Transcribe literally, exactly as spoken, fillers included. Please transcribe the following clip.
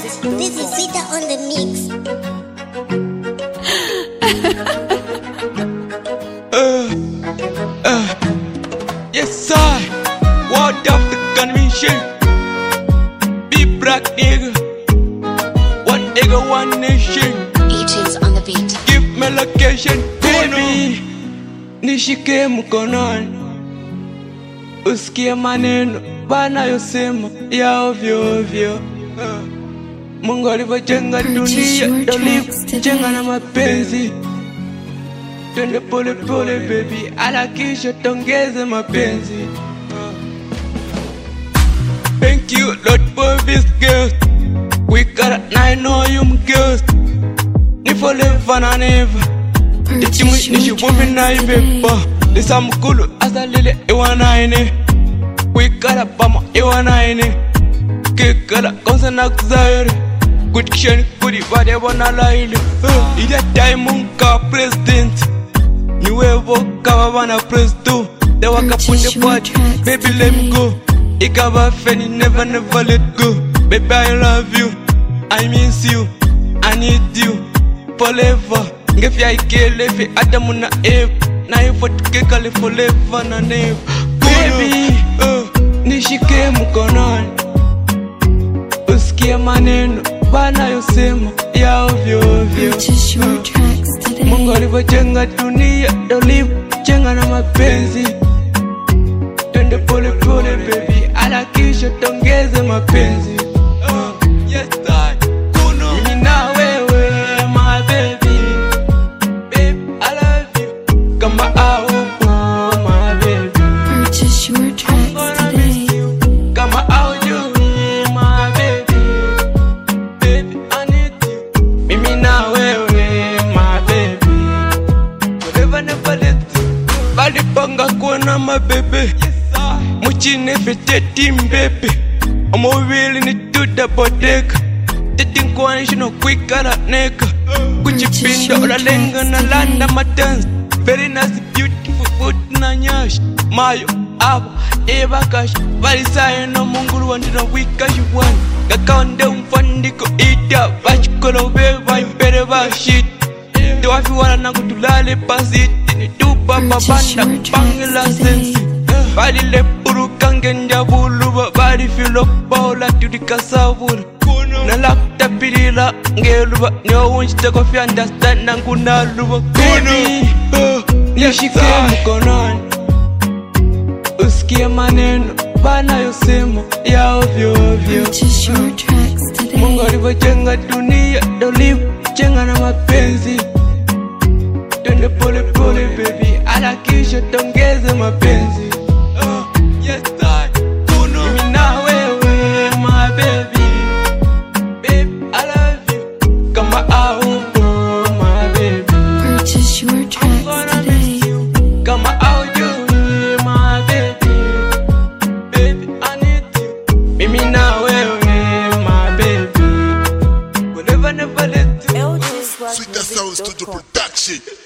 This is Sita on the mix. uh, uh, yes, I. What of the convention? Be black nigga. One nigga, one nation. E J's on the beat. Give me location, baby. Nishike mkononi, usikie maneno wanayosema ya ovyo ovyo. uh. Mungu alivyojenga dunia, alivyojenga na mapenzi. Twende pole pole baby, alakisha tongeze mapenzi. uh. Thank you Lord for this girl. We got nine of you girls. Ni forever and ever. Tichimu nishibubi na ibepa. Lisa mkulu asalile iwanaine. We got a bama iwanaine. Kekala konsa na kuzaire. Good kishani kudi vade wana laile. Ida time unka president. Niwevo kama wana press do. They waka punde party. Baby let me go. Ikaba feni never never let go. Baby I love you, I miss you, I need you forever. Ngefya ikele fi Adamu na Eve. Na hivyo tukekale forever na never. Baby, uh, nishike mkononi, usikie maneno wanayosema ya ovyo ovyo. Mungu alivyojenga dunia, alivyojenga na mapenzi. Twende pole pole baby, alakisha tongeze mapenzi. uh, Yes I, Kuno. Mimi na wewe, my baby. Babe, I love you. Kama aupo, my baby. Purchase your tracks today. Kama aujui, my baby. Baby, I need you. Mimi na wewe, my baby. Forever never let you. Bali panga kuona my baby. Muchine fete team baby. Omo really need to the bodega. Dating kwa shino quick ala neka. Kuchipinda ula lenga na landa matans. Very nice beautiful food na nyash. Mayo, aba, eba cash. Varisayo no mungulu wantina wika yuwan. Gakaonde umfandiko ita. Bachikolo beba impere ba shit. Tewafi wana nangu tulale pasiti. Nitupa babanda pangela sensi. Bali le puru kangenja bulu ba bali filo baula tudika sabul. Na lakta pilila ngelu ba nyo unchita kofi understand nangu na luba. Baby, nishike mkononi, usikie maneno wanayosema ya ovyo ovyo. Purchase your tracks today. Mungu alivyojenga dunia, alivyojenga na mapenzi. Twende pole pole baby, alakisha tongeze mapenzi. Yes I, Kuno. Mimi na wewe, my baby. Babe, I love you. Kama aupo, my baby. Purchase your tracks today. Kama aujui, my baby. Baby, I need you. Mimi na wewe, my baby. Whenever never let you. Sweet Sound Studio Production.